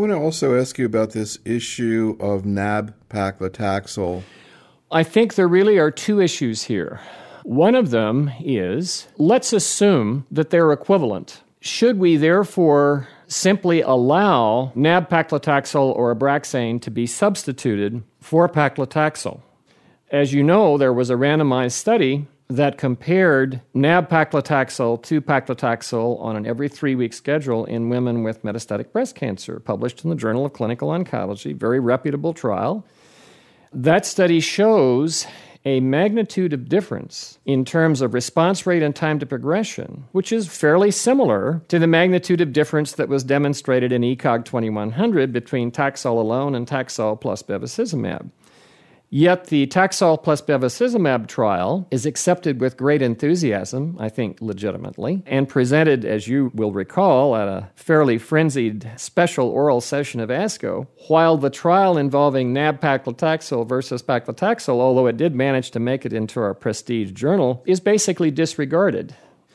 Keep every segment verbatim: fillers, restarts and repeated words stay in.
want to also ask you about this issue of nab-paclitaxel. I think there really are two issues here. One of them is, let's assume that they're equivalent. Should we therefore simply allow nab-paclitaxel or Abraxane to be substituted for paclitaxel? As you know, there was a randomized study that compared nab-paclitaxel to paclitaxel on an every three-week schedule in women with metastatic breast cancer, published in the Journal of Clinical Oncology, very reputable trial. That study shows a magnitude of difference in terms of response rate and time to progression, which is fairly similar to the magnitude of difference that was demonstrated in E C O G twenty-one hundred between Taxol alone and Taxol plus bevacizumab. Yet the Taxol plus bevacizumab trial is accepted with great enthusiasm, I think legitimately, and presented, as you will recall, at a fairly frenzied special oral session of ASCO, while the trial involving nab-paclitaxel versus paclitaxel, although it did manage to make it into our prestige journal, is basically disregarded.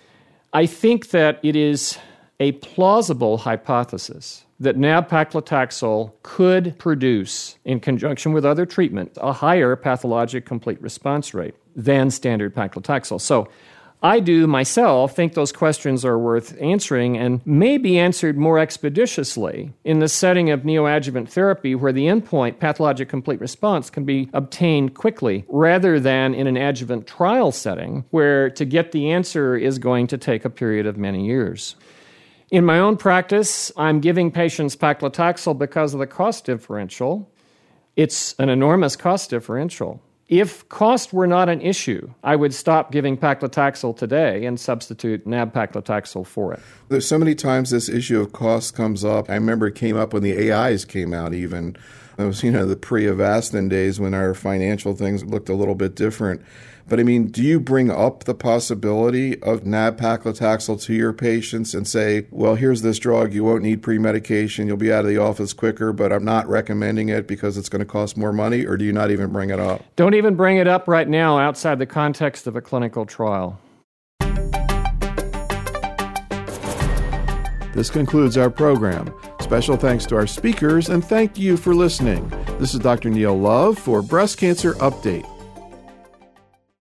I think that it is a plausible hypothesis that nab-paclitaxel could produce, in conjunction with other treatment, a higher pathologic complete response rate than standard paclitaxel. So I do myself think those questions are worth answering and may be answered more expeditiously in the setting of neoadjuvant therapy where the endpoint, pathologic complete response, can be obtained quickly rather than in an adjuvant trial setting where to get the answer is going to take a period of many years. In my own practice, I'm giving patients paclitaxel because of the cost differential. It's an enormous cost differential. If cost were not an issue, I would stop giving paclitaxel today and substitute nab-paclitaxel for it. There's so many times this issue of cost comes up. I remember it came up when the A Is came out even. It was, you know, the pre-Avastin days when our financial things looked a little bit different. But, I mean, do you bring up the possibility of nab-paclitaxel to your patients and say, well, here's this drug, you won't need pre-medication, you'll be out of the office quicker, but I'm not recommending it because it's going to cost more money, or do you not even bring it up? Don't even bring it up right now outside the context of a clinical trial. This concludes our program. Special thanks to our speakers, and thank you for listening. This is Doctor Neil Love for Breast Cancer Update.